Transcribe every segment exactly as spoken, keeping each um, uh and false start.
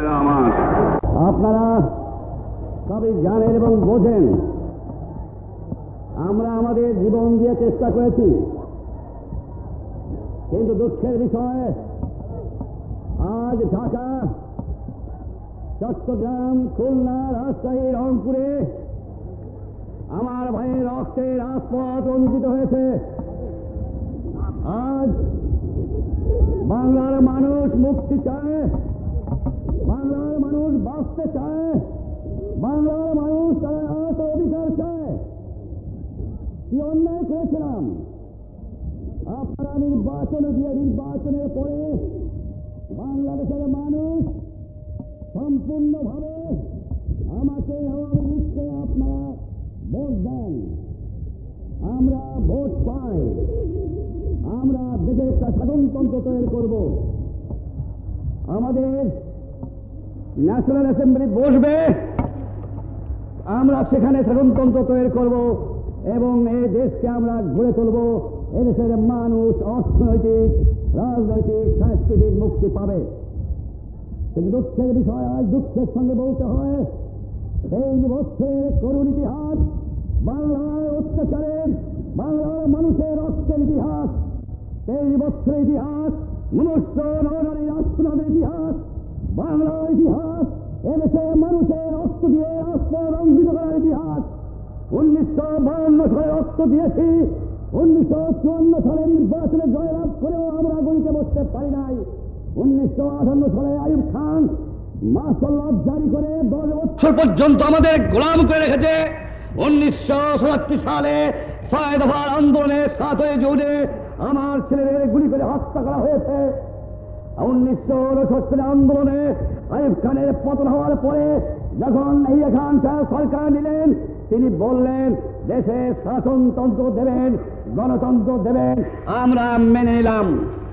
আমার আপনারা সবই জানেন এবং বোঝেন আমরা আমাদের জীবন দিয়ে চেষ্টা করেছি, কিন্তু দুঃখের বিষয় আজ ঢাকা, চট্টগ্রাম, খুলনা, রাজশাহী, রংপুরে আমার ভাইয়ের রক্তে রাজপথ রঞ্জিত হয়েছে। আজ বাংলার মানুষ মুক্তি চায়, বাংলার মানুষ বাঁচতে চায়, বাংলার মানুষ তারা আজ অধিকার চায়। কি অন্যায় করেছিলাম? আপনারা নির্বাচনে দিয়ে নির্বাচনের পরে বাংলাদেশের মানুষ সম্পূর্ণভাবে আমাকে আওয়ামী লীগকে আপনারা ভোট দেন, আমরা ভোট পাই, আমরা দেশের একটা সাধারণতন্ত্র তৈরি করব। আমাদের ন্যাশনাল অ্যাসেম্বলি বসবে, আমরা সেখানে সাধারণতন্ত্র তৈরি করব এবং এই দেশকে আমরা গড়ে তুলব। এদেশের মানুষ অর্থনৈতিক, রাজনৈতিক, সাংস্কৃতিক মুক্তি পাবে। কিন্তু দুঃখের বিষয়, আজ দুঃখের সঙ্গে বলতে হয়, এই বছরের করুণ ইতিহাস, বাংলার অত্যাচারের, বাংলার মানুষের রক্তের ইতিহাস, এই বছরের ইতিহাস, মনুষ্য নরনারী রাষ্ট্রনাদের ইতিহাস, বাংলার ইতিহাস, এদেশের মানুষের রক্ত দিয়ে রাষ্ট্র রঞ্জিত করার ইতিহাস। উনিশশো বাউন্ন সালে রক্ত দিয়েছি, উনিশশো চুয়ান্ন সালে নির্বাচনে জয়লাভ করেও আমরা গড়িতে বসতে পারি নাই। উনিশশো আটান্ন সালে আইয়ুব খান মার্শাল জারি করে দশ বছর পর্যন্ত আমাদের গোলাম করে রেখেছে। উনিশশো সাতাত্তর সালে ছয় দফার আন্দোলনে সাতই জুনে আমার ছেলেদের গুলি করে হত্যা করা হয়েছে। উনিশশো উনষাট সালে আন্দোলনে আইয়ুব খানের পতন হওয়ার পরে যখন ইয়াহিয়া খান সাহেব সরকার নিলেন, তিনি বললেন দেশে শাসনতন্ত্র দেবেন, গণতন্ত্র দেবেন, আমরা মেনে নিলাম।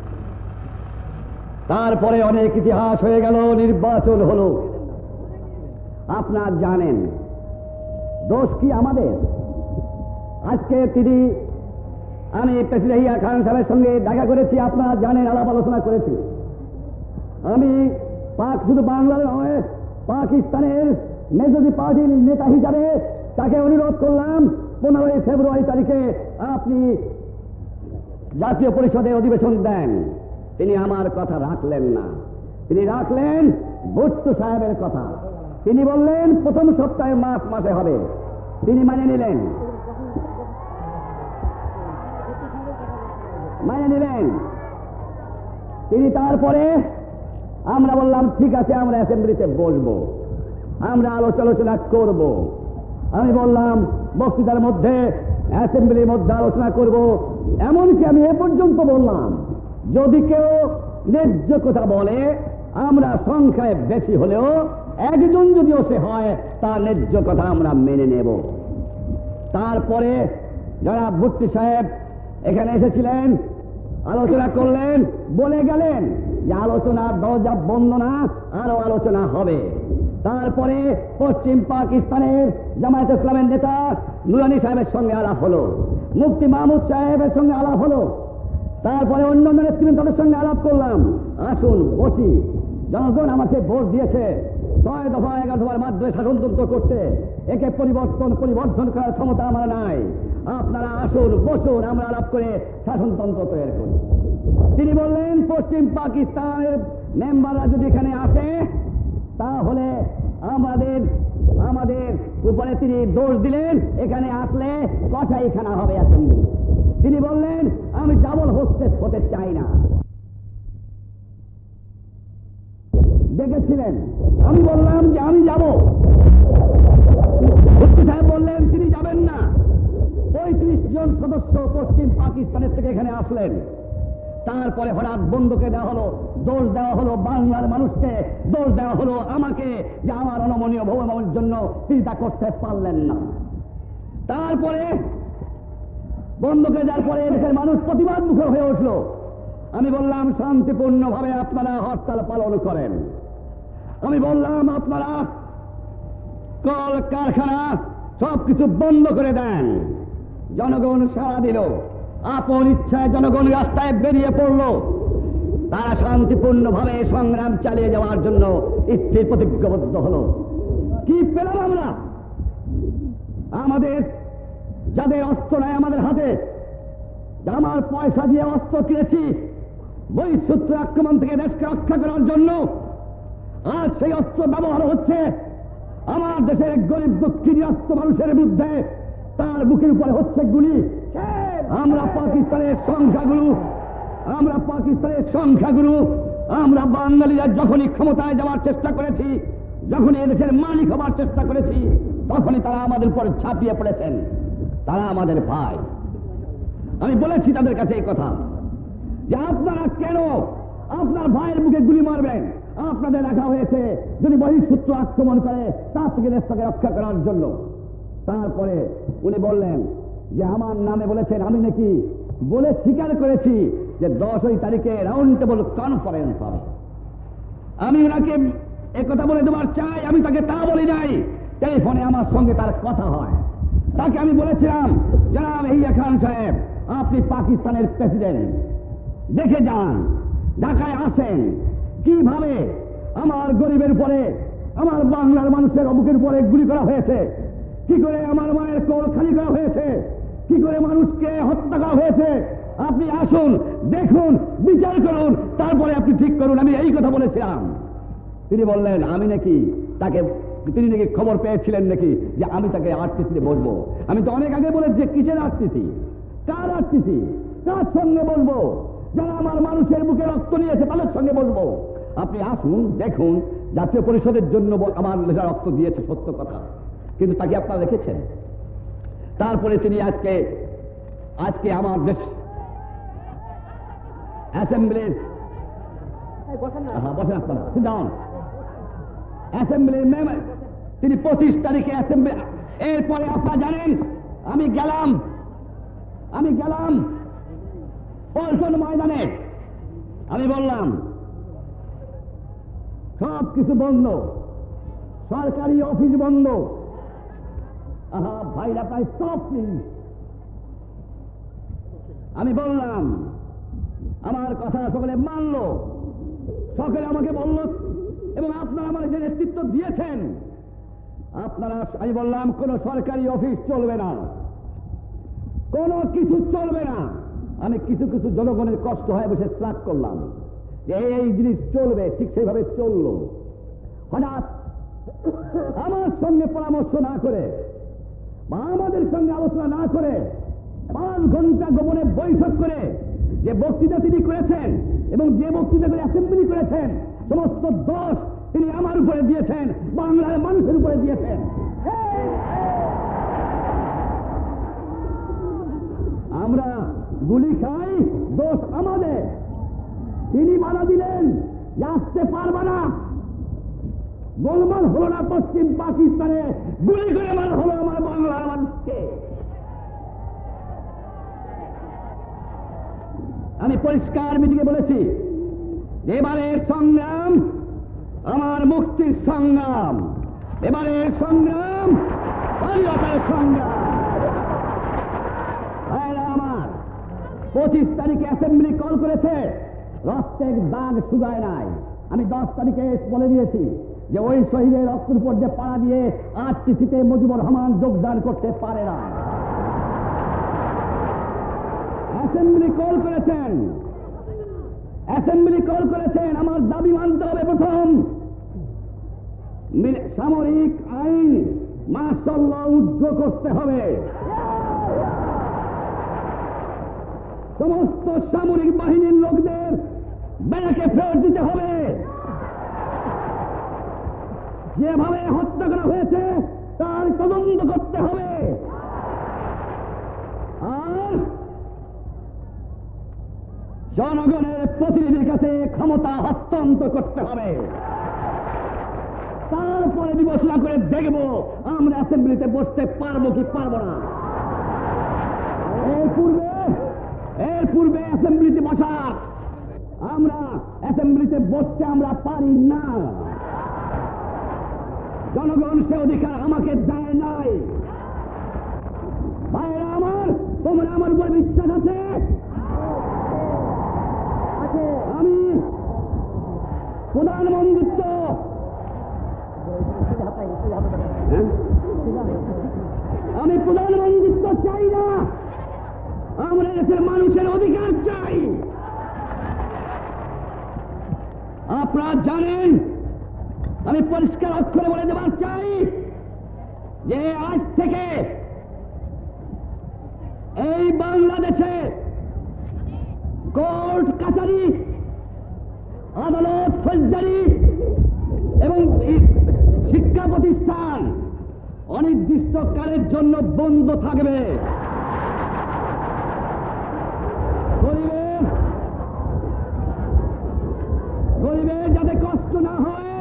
তারপরে অনেক ইতিহাস হয়ে গেল, নির্বাচন হলো। আপনারা জানেন দোষ কি আমাদের? আজকে তিনি, আমি প্রেসিডেন্ট ইয়াহিয়া খান সাহেবের সঙ্গে দেখা করেছি, আপনারা জানেন, আলাপ আলোচনা করেছি। আমি পাক শুধু বাংলার নয়, পাকিস্তানের মেজরিটি পার্টির নেতা হিসাবে তাকে অনুরোধ করলাম পনেরোই ফেব্রুয়ারি তারিখে আপনি জাতীয় পরিষদের অধিবেশন দেন। তিনি আমার কথা রাখলেন না, তিনি রাখলেন ভুট্টো সাহেবের কথা। তিনি বললেন প্রথম সপ্তাহে মার্চ মাসে হবে, তিনি মানে নিলেন মানে নিলেন তিনি। তারপরে আমরা বললাম ঠিক আছে, আমরা অ্যাসেম্বলিতে বসবো, আমরা আলোচনা করব। আমি বললাম বক্তৃতার মধ্যে, অ্যাসেম্বলির মধ্যে আলোচনা করব। এমনকি আমি এ পর্যন্ত বললাম যদি কেউ ন্যায্য কথা বলে, আমরা সংখ্যায় বেশি হলেও একজন যদিও সে হয়, তার ন্যায্য কথা আমরা মেনে নেব। তারপরে যারা ভুট্টো সাহেব এখানে এসেছিলেন, আলোচনা করলেন, বলে গেলেন যে আলোচনার দরজা বন্ধ না, আরো আলোচনা হবে। তারপরে পশ্চিম পাকিস্তানের জামায়াত ইসলামের নেতা নুরানি সাহেবের সঙ্গে আলাপ হলো, মুফতি মাহমুদ সাহেবের সঙ্গে আলাপ হলো। তারপরে অন্য অন্য নেতৃত্বের সঙ্গে আলাপ করলাম, আসুন বসি, জনগণ আমাকে ভোট দিয়েছে ছয় দফা এগারো দফার মাধ্যমে শাসনতন্ত্র করতে, একে পরিবর্তন পরিবর্তন করার ক্ষমতা আমার নাই, আপনারা আসুন বসুন, আমরা আলাপ করে শাসনতন্ত্র তৈরি করি। তিনি বললেন পশ্চিম পাকিস্তানের মেম্বাররা যদি এখানে আসে তাহলে আমাদের আমাদের উপরে তিনি দোষ দিলেন, এখানে আসলে কসাইখানা হবে অ্যাসেম্বলি। তিনি বললেন আমি ডাবল হোস্টেস হতে চাই না। দেখেছিলেন, আমি বললাম যে আমি যাব, ভুট্টো সাহেব বললেন তিনি যাবেন না। পঁয়ত্রিশ জন সদস্য পশ্চিম পাকিস্তানের থেকে এখানে আসলেন। তারপরে হঠাৎ বন্ধুকে দেওয়া হলো, দোষ দেওয়া হলো বাংলার মানুষকে, দোষ দেওয়া হলো আমাকে যে আমার অনমনীয় ভৌমের জন্য তিনি তা করতে পারলেন না। তারপরে বন্ধুকে দেওয়ার পরে দেশের মানুষ প্রতিবাদ মুখর হয়ে উঠল। আমি বললাম শান্তিপূর্ণ ভাবে আপনারা হরতাল পালন করেন। আমি বললাম আপনারা কল কারখানা সবকিছু বন্ধ করে দেন। জনগণ সাড়া দিল, আপন ইচ্ছায় জনগণ রাস্তায় বেরিয়ে পড়ল। তারা শান্তিপূর্ণভাবে সংগ্রাম চালিয়ে যাওয়ার জন্য স্থির প্রতিজ্ঞাবদ্ধ হল। কি পেলাম আমরা? আমাদের যাদের অস্ত্র নাই আমাদের হাতে, আমার পয়সা দিয়ে অস্ত্র কিনেছি বহিঃশত্রু আক্রমণ থেকে দেশকে রক্ষা করার জন্য, আর সেই অস্ত্র ব্যবহার হচ্ছে আমার দেশের গরিব দুঃখী অস্ত্র মানুষের বিরুদ্ধে। তার বুকের উপরে হচ্ছে গুলি। আমরা পাকিস্তানের সংখ্যাগুরু, আমরা পাকিস্তানের সংখ্যাগুরু, আমরা বাঙালিরা যখনই ক্ষমতায় যাওয়ার চেষ্টা করেছি, যখনই এদেশের মালিক হবার চেষ্টা করেছি, তখনই তারা আমাদের উপরে ঝাঁপিয়ে পড়েছেন। তারা আমাদের ভাই। আমি বলেছি তাদের কাছে এই কথা যে আপনারা কেন আপনার ভাইয়ের বুকে গুলি মারবেন? আপনাদের রাখা হয়েছে যদি বহিঃশত্রু আক্রমণ করে তার থেকে দেশটাকে রক্ষা করার জন্য। তারপরে উনি বললেন যে আমার নামে বলেছেন, আমি নাকি বলে স্বীকার করেছি যে দশই তারিখে রাউন্ড টেবল কনফারেন্স হবে। আমি ওনাকে একথা বলে দেওয়ার চাই, আমি তাকে তা বলি নাই। টেলিফোনে আমার সঙ্গে তার কথা হয়। তাকে আমি বলেছিলাম, জনাব ইয়াহিয়া খান সাহেব, আপনি পাকিস্তানের প্রেসিডেন্ট, দেখে যান, ঢাকায় আসেন কিভাবে আমার গরিবের উপরে, আমার বাংলার মানুষের বুকের উপরে গুলি করা হয়েছে, কি করে আমার মায়ের কোল খালি করা হয়েছে, কি করে মানুষকে হত্যা করা হয়েছে। আপনি আসুন, দেখুন, বিচার করুন, তারপরে আপনি ঠিক করুন। আমি এই কথা বলেছিলাম। তিনি বললেন আমি নাকি তাকে, তিনি নাকি খবর পেয়েছিলেন নাকি যে আমি তাকে আরটিসিতে বসবো। আমি তো অনেক আগে বলেছি যে কিসের আরটিসি, কার আরটিসি, কার সঙ্গে বলবো? যারা আমার মানুষের বুকে রক্ত নিয়েছে তাদের সঙ্গে বলবো। আপনি আসুন, দেখুন, জাতীয় পরিষদের জন্য আমার রক্ত দিয়েছে, সত্য কথা, কিন্তু তাকে আপনারা রেখেছেন। তারপরে তিনি আজকে আজকে আমার দেশ অ্যাসেম্বলির বসেন আপনারা যান, অ্যাসেম্বলির মেম্বার তিনি পঁচিশ তারিখে অ্যাসেম্বলি। এরপরে আপনারা জানেন আমি গেলাম আমি গেলাম পল্টন ময়দানে। আমি বললাম সব কিছু বন্ধ, সরকারি অফিস বন্ধ। আহা ভাইরা প্রায় সব প্লিজ। আমি বললাম, আমার কথা সকলে মানল, সকলে আমাকে বলল, এবং আপনারা আমার যে নেতৃত্ব দিয়েছেন আপনারা। আমি বললাম কোন সরকারি অফিস চলবে না, কোনো কিছু চলবে না। আমি কিছু কিছু জনগণের কষ্ট হয় বসে ট্রাক করলাম যে এই জিনিস চলবে, ঠিক সেইভাবে চলল। হঠাৎ আমার সঙ্গে পরামর্শ না করে বা আমাদের সঙ্গে আলোচনা না করে পাঁচ ঘন্টা গোপনে বৈঠক করে যে বক্তৃতা তিনি করেছেন এবং যে বক্তৃতা করে অ্যাসেম্বলি করেছেন, সমস্ত দোষ তিনি আমার উপরে দিয়েছেন, বাংলার মানুষের উপরে দিয়েছেন। আমরা গুলি খাই, দোষ আমাদের। তিনি বাধা দিলেন যে আসতে পারবে না। গোলমাল হলো না পশ্চিম পাকিস্তানে, গুলি করে মার হলো আমার বাংলার মানুষকে। আমি পরিষ্কার মিটিংয়ে বলেছি এবারের সংগ্রাম আমার মুক্তির সংগ্রাম, এবারের সংগ্রাম স্বাধীনতার সংগ্রাম। আমার পঁচিশ তারিখে অ্যাসেম্বলি কল করেছে, রক্তের দাগ শুকায় নাই। আমি দশ তারিখে বলে দিয়েছি যে ওই শহীদের রক্তের উপর যে পাড়া দিয়ে আরটিসিতে মুজিবুর রহমান যোগদান করতে পারে না। অ্যাসেম্বলি কল করেছেন, অ্যাসেম্বলি কল করেছেন। আমার দাবি মানতে হবে, প্রথম সামরিক আইন মাশাআল্লাহ উজ্জ্ব করতে হবে, সমস্ত সামরিক বাহিনীর লোকদের ব্যারাকে ফেরত দিতে হবে, যেভাবে হত্যা করা হয়েছে তার তদন্ত করতে হবে, আর জনগণের প্রতিনিধির কাছে ক্ষমতা হস্তান্তর করতে হবে। তারপরে বিবেচনা করে দেখব আমরা অ্যাসেম্বলিতে বসতে পারবো কি পারবো না। এর পূর্বে এর পূর্বে অ্যাসেম্বলিতে বসা, আমরা অ্যাসেম্বলিতে বসতে আমরা পারি না। জনগণ সে অধিকার আমাকে দেয় নাই। ভাইরা আমার, তোমরা আমার উপর বিশ্বাস আছে? আমি প্রধানমন্ত্রিত্ব আমি প্রধানমন্ত্রিত্ব চাই না, আমরা দেশের মানুষের অধিকার চাই। আপনারা জানেন, আমি পরিষ্কার অক্ষরে বলে দেবার চাই যে আজ থেকে এই বাংলাদেশে কোর্ট কাছারি, আদালত, ফৌজদারি এবং শিক্ষা প্রতিষ্ঠান অনির্দিষ্টকালের জন্য বন্ধ থাকবে। গরিবের গরিবের যাতে কষ্ট না হয়,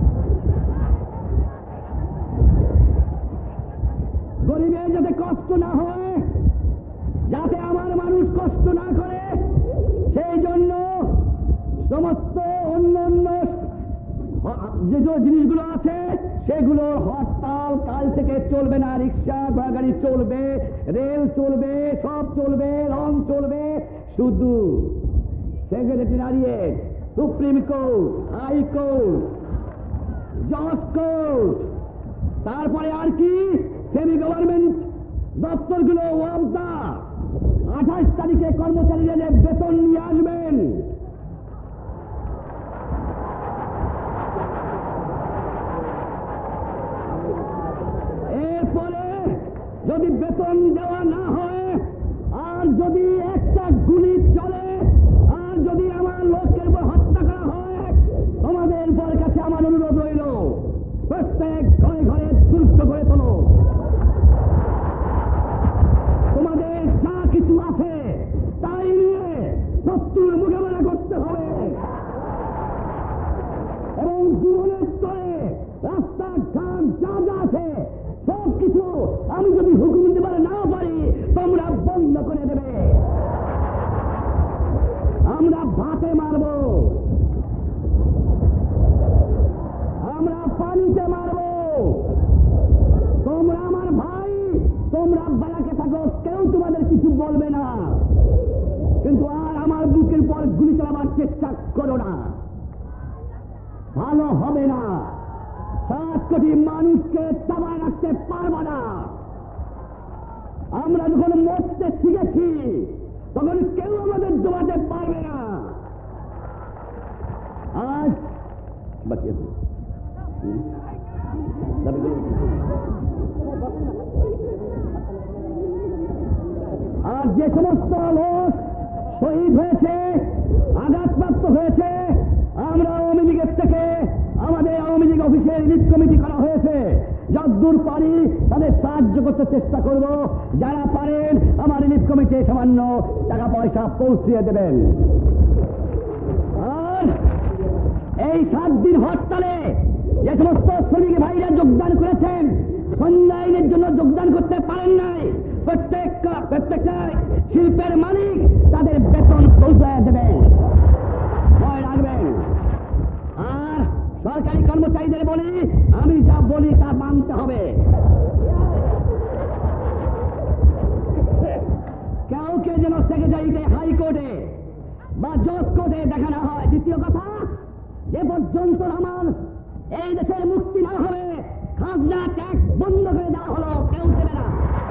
গরিবের যাতে কষ্ট না হয়, যাতে আমার মানুষ কষ্ট না করে, সেই জন্য সমস্ত অন্য অন্য যে জিনিসগুলো আছে সেগুলো হরতাল কাল থেকে চলবে না। রিক্সা ঘোড়াগাড়ি চলবে, রেল চলবে, সব চলবে, রং চলবে। শুধু সেক্রেটারিয়েট, সুপ্রিম কোর্ট, হাইকোর্ট, জজ কোর্ট, তারপরে আর কি সেমি গভর্নমেন্ট দপ্তরগুলো ওয়াবদা আঠাশ তারিখে কর্মচারীদের বেতন নিয়ে আসবেন। এরপরে যদি বেতন দেওয়া না হয়, আর যদি একটা গুলি চলে, আর যদি আমার লোকের উপর হত্যা করা হয়, তোমাদের পর কাছে আমার অনুরোধ রইল, প্রত্যেক ঘরে ঘরে দুর্গ করে তোলো। তোমাদের যা কিছু আছে তাই নিয়ে শত্রুর মোকাবেলা করতে হবে এবং জীবনের স্তরে রাস্তাঘাট যা যা আছে সব কিছু আমি যদি হুকুম দিতে পারে না পারি, তোমরা বন্ধ করে দেবে। আমরা ভাতে মারব, আমরা পানিতে মারব। তোমরা আমার ভাই, তোমরা বেলাকে থাকো, কেউ তোমাদের কিছু বলবে না, কিন্তু আর আমার বুকের পর গুলি চালাবার চেষ্টা করো না, ভালো হবে না। সাত কোটি মানুষকে চাপায় রাখতে পারবো না। আমরা যখন মরতে শিখেছি তখন কেউ আমাদের দোয়াতে পারবে না। আজ বাকি আছে আর যে সমস্ত লোক শহীদ হয়েছে, আঘাতপ্রাপ্ত হয়েছে, আমরা আওয়ামী লীগের থেকে আমাদের আওয়ামী লীগ অফিসের রিলিফ কমিটি করা হয়েছে। যতদূর পারি তাদের সাহায্য করতে চেষ্টা করব। যারা পারেন আমার রিলিফ কমিটি সামান্য টাকা পয়সা পৌঁছিয়ে দেবেন। আর এই সাত দিন হরতালে যে সমস্ত শ্রমিক ভাইরা যোগদান করেছেন, সন্ধ্যা আইনের জন্য যোগদান করতে পারেন নাই, প্রত্যেক প্রত্যেকটা শিল্পের মালিক তাদের বেতন পৌঁছায় দেবেন, মনে রাখবেন। আর সরকারি কর্মচারীদের বলি, আমি যা বলি তা মানতে হবে। কাউকে যেন সেক্রেটারিকে হাইকোর্টে বা জজ কোর্টে দেখানো হয়। দ্বিতীয় কথা, যে পর্যন্ত আমার এই দেশের মুক্তি না হবে, খাজনা ট্যাক্স বন্ধ করে দেওয়া হলো, কেউ দেবে না।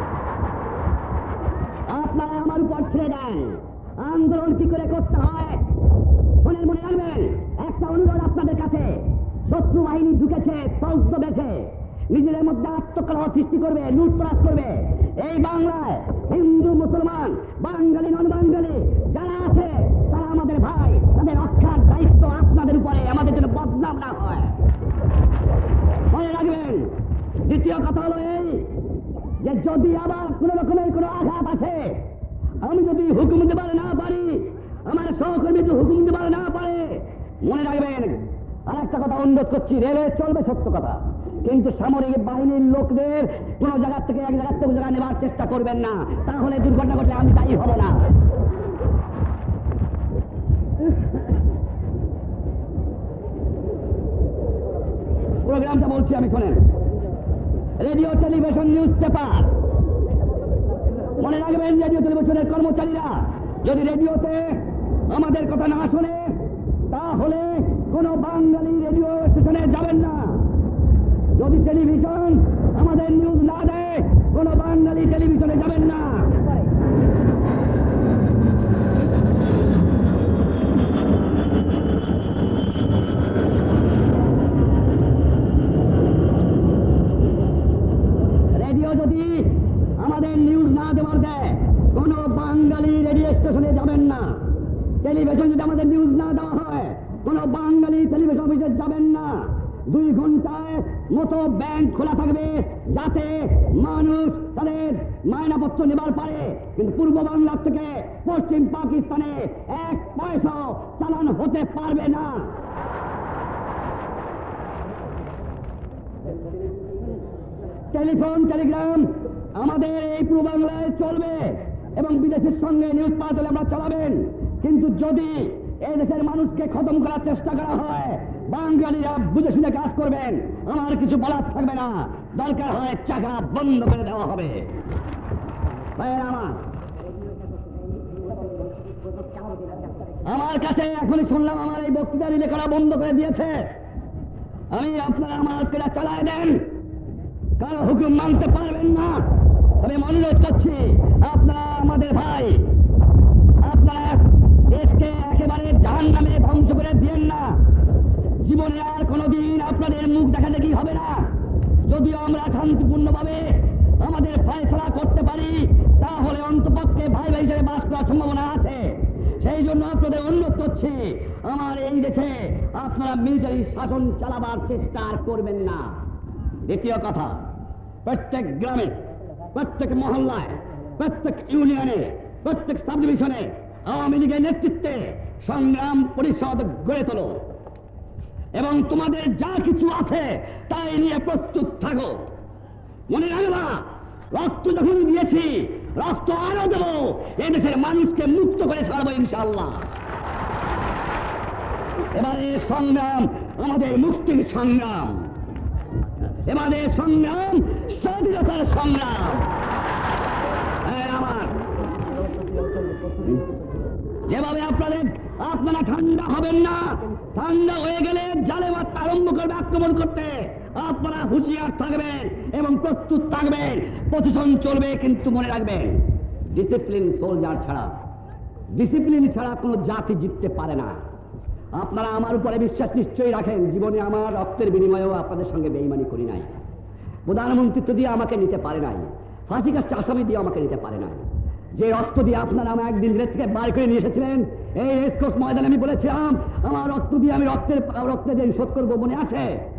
আপনারা আমার উপর ছেড়ে দেন, আন্দোলন কি করে করতে হয় মনের মনে রাখবেন। একটা অনুরোধ আপনাদের কাছে, শত্রু বাহিনী ঢুকেছে সৌদ্ধ বেছে, নিজেদের মধ্যে আত্মকলহ সৃষ্টি করবে, লুটতরাজ করবে। এই বাংলায় হিন্দু মুসলমান বাঙালি নন বাঙালি যারা আছে তারা আমাদের ভাই, তাদের রক্ষার দায়িত্ব আপনাদের উপরে, আমাদের জন্য বদনাম না হয়, মনে রাখবেন। দ্বিতীয় কথা হলো এই যে যদি আবার কোন রকমের কোন আঘাত আসে, আমি যদি হুকুম দিতে না পারি, আমার সহকর্মী যদি হুকুম দিতে না পারে, মনে রাখবেন। আর একটা কথা অনুরোধ করছি, রেলওয়ে চলবে সত্য কথা, কিন্তু সামরিক বাহিনীর লোকদের কোন জায়গা থেকে এক জায়গা থেকে জায়গা নেবার চেষ্টা করবেন না, তাহলে দুর্ঘটনা ঘটলে আমি দায়ী হব না। প্রোগ্রামটা বলছি আমি, শোনেন। রেডিও, টেলিভিশন, নিউজ পেপার, মনে রাখবেন রেডিও টেলিভিশনের কর্মচারীরা যদি রেডিওতে আমাদের কথা না শুনে তাহলে কোনো বাঙালি রেডিও স্টেশনে যাবেন না। যদি টেলিভিশন আমাদের নিউজ না দেয় কোনো বাঙালি টেলিভিশনে যাবেন না। রেডিও যদি আমাদের নিউজ না দেওয়ার দেয় কোনো বাঙালি রেডিও স্টেশনে যাবেন না। টেলিভিশন যদি আমাদের নিউজ না দেওয়া হয় কোনো বাঙালি টেলিভিশন অফিসে যাবেন না। দুই ঘন্টায় মতো ব্যাংক খোলা থাকবে যাতে মানুষ তাদের মায়নাপত্র নেবার পারে, কিন্তু পূর্ব বাংলার থেকে পশ্চিম পাকিস্তানে এক পয়সা চালান হতে পারবে না। টেলিফোন টেলিগ্রাম আমাদের এই পূর্ব বাংলায় চলবে এবং বিদেশের সঙ্গে নিউজ পাঠালে আমরা চালাবেন, কিন্তু যদি এই দেশের মানুষকে খতম করার চেষ্টা করা হয় বাঙালিরা বুঝে শুনে কাজ করবেন, আমার কিছু বলার থাকবে না। দরকার হয় চাকা বন্ধ করে দেওয়া হবে। আমার আমার কাছে এখনই শুনলাম আমার এই বক্তৃতা রিলে করা বন্ধ করে দিয়েছে। আমি আপনারা আমার কেলা চালায় দেন, কারো হুকুম মানতে পারবেন না। আমি অনুরোধ করছি আপনারা আমাদের ভাই, আপনারা দেশকে একেবারে জাহান্নামে ধ্বংস করে দিয়েন না। জীবনে আর কোনোদিন আপনাদের মুখ দেখা দেখি হবে না। যদিও আমরা শান্তিপূর্ণভাবে আমাদের ফয়সালা করতে পারি তাহলে অন্তপক্ষে ভাই ভাই হিসেবে বাস করার সম্ভাবনা আছে। সেই জন্য আপনাদের অনুরোধ করছি আমার এই দেশে আপনারা মিলিটারি শাসন চালাবার চেষ্টা করবেন না। দ্বিতীয় কথা, প্রত্যেক গ্রামে, প্রত্যেক মহল্লায়, প্রত্যেক ইউনিয়নে, প্রত্যেক সাব ডিভিশনে আওয়ামী লীগের নেতৃত্বে সংগ্রাম পরিষদ গড়ে তোলো এবং তোমাদের যা কিছু আছে তাই নিয়ে প্রস্তুত থাকো। মনে রাখবা, রক্ত যখন দিয়েছি রক্ত আরো দেবো, এদেশের মানুষকে মুক্ত করে ছাড়বো ইনশাআল্লাহ। এবারে সংগ্রাম আমাদের মুক্তির সংগ্রাম, এবারে সংগ্রাম স্বাধীনতার সংগ্রাম। আমার যেভাবে আপনাদের আপনারা ঠান্ডা হবেন না, ঠান্ডা হয়ে গেলে জালে মারতে আরম্ভ করবে আক্রমণ করতে, আপনারা হুঁশিয়ার থাকবেন এবং প্রস্তুত থাকবেন। পজিশন চলবে, কিন্তু মনে রাখবেন ডিসিপ্লিন সোলজার ছাড়া, ডিসিপ্লিন ছাড়া কোনো জাতি জিততে পারে না। আপনারা আমার উপরে বিশ্বাস নিশ্চয়ই রাখেন। জীবনে আমার রক্তের বিনিময়েও আপনাদের সঙ্গে বেঈমানি করি নাই। প্রধানমন্ত্রিত্ব দিয়ে আমাকে নিতে পারে নাই, ফাঁসি কাজটা আসামি দিয়ে আমাকে নিতে পারে নাই। যে রক্ত দিয়ে আপনারা আমার একদিন জেল থেকে বার করে নিয়ে এসেছিলেন, এই রেসকোর্স ময়দানে আমি বলেছিলাম আমার রক্ত দিয়ে আমি রক্তের রক্তের দিয়ে শোধ করবো, মনে আছে?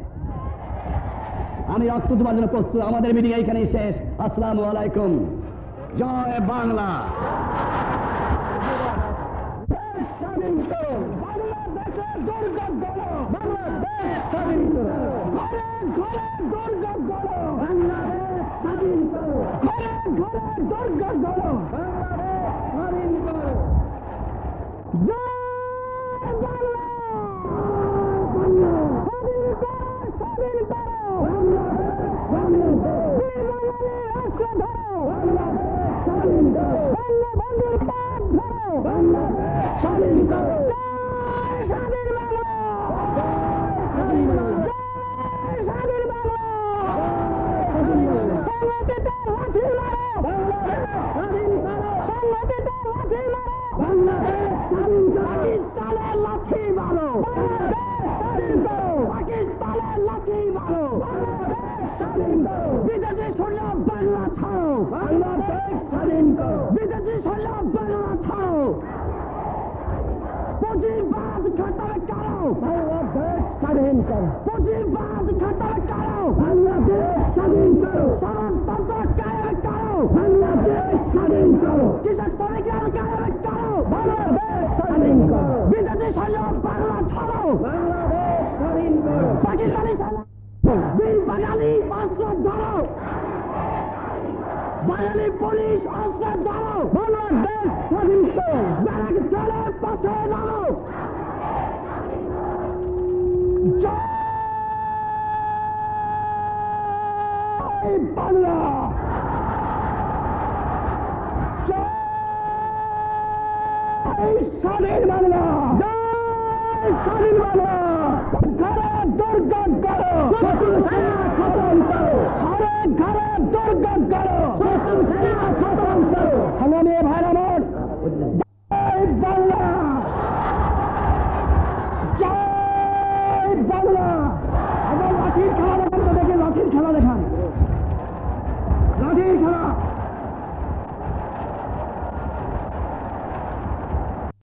আমি রক্ত দেওয়ার জন্য প্রস্তুত। আমাদের মিটিং এইখানেই শেষ। আসসালামু আলাইকুম। জয় বাংলা। স্বাধীন করো বাংলাদেশের দুর্গ গড়ো, বাংলাদেশ স্বাধীন করো, ঘরে ঘরে দুর্গ গড়ো, বাংলাদেশ স্বাধীন করো, ঘরে ঘরে দুর্গ গড়ো, বাংলাদেশ স্বাধীন করো। জয় বাংলা। স্বাধীন করো, স্বাধীন করো, বাংলাদেশ স্বাধীন করো, রাষ্ট্র ধরো, বাংলাদেশ স্বাধীন করো, বঙ্গবন্ধুর পথ ধরো, বাংলাদেশ স্বাধীন করো। জয় স্বাধীন বাংলা, স্বাধীন স্বাধীন বাংলা, সংগঠিত লাঠি মারো, বাংলাদেশ স্বাধীন করো, সংগঠিত লাঠি মারো, বাংলাদেশ স্বাধীন করো, পাকিস্তানের লাঠি মারো, বাংলাদেশ স্বাধীন করো, পাকিস্তানের লাঠি মারো, বাংলাদেশ স্বাধীন করো, বিদেশি সৈন্য বাংলা ছাড়ো, বাংলাদেশ স্বাধীন করো, বিদেশি সৈন্য বাংলা ছাড়ো, পুঁজিবাদ খাতাবে কারো, বাংলাদেশ স্বাধীন করো, পুঁজিবাদ খাতাবে কারো, বাংলাদেশ স্বাধীন করো, সমাজতন্ত্র কায়েমে করো, বাংলাদেশ স্বাধীন করো, কৃষক শ্রমিকের কায়েমে করো, বাংলাদেশ স্বাধীন করো, বিদেশি সৈন্য বাংলা ছাড়ো, বাংলাদেশ স্বাধীন করো, পাকিস্তানি সেনা বীর বাঙালি অস্ত্র ধরো, বাঙালি পুলিশ অস্ত্র ধরো, বাংলাদেশ স্বাধীন করো, ব্যারাক ছেড়ে পথে নামো। জয় বাংলা, জয় জয় স্বাধীন বাংলা, জয় স্বাধীন বাংলা, ঘরে দুর্গা